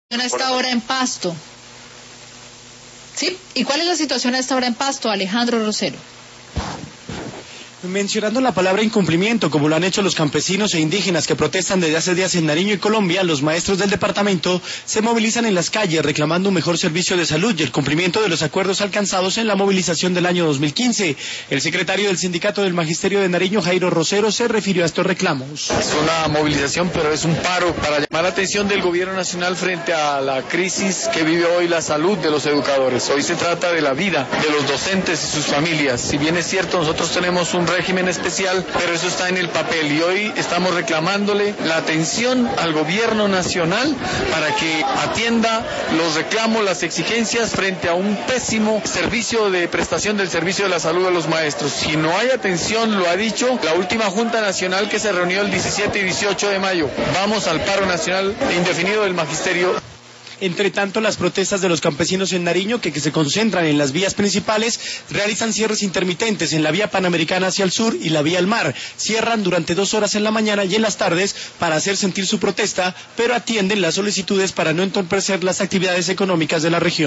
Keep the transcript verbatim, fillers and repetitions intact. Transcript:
A esta hora en Pasto. ¿Sí? ¿Y cuál es la situación a esta hora en Pasto, Alejandro Rosero? Mencionando la palabra incumplimiento, como lo han hecho los campesinos e indígenas que protestan desde hace días en Nariño y Colombia, los maestros del departamento se movilizan en las calles reclamando un mejor servicio de salud y el cumplimiento de los acuerdos alcanzados en la movilización del año dos mil quince. El secretario del Sindicato del Magisterio de Nariño, Jairo Rosero, se refirió a estos reclamos. Es una movilización, pero es un paro para llamar la atención del gobierno nacional frente a la crisis que vive hoy la salud de los educadores. Hoy se trata de la vida de los docentes y sus familias. Si bien es cierto, nosotros tenemos un régimen especial, pero eso está en el papel y hoy estamos reclamándole la atención al gobierno nacional para que atienda los reclamos, las exigencias frente a un pésimo servicio de prestación del servicio de la salud de los maestros. Si no hay atención, lo ha dicho la última Junta Nacional que se reunió el diecisiete y dieciocho de mayo. Vamos al paro nacional indefinido del magisterio. Entre tanto, las protestas de los campesinos en Nariño, que, que se concentran en las vías principales, realizan cierres intermitentes en la vía Panamericana hacia el sur y la vía al mar. Cierran durante dos horas en la mañana y en las tardes para hacer sentir su protesta, pero atienden las solicitudes para no entorpecer las actividades económicas de la región.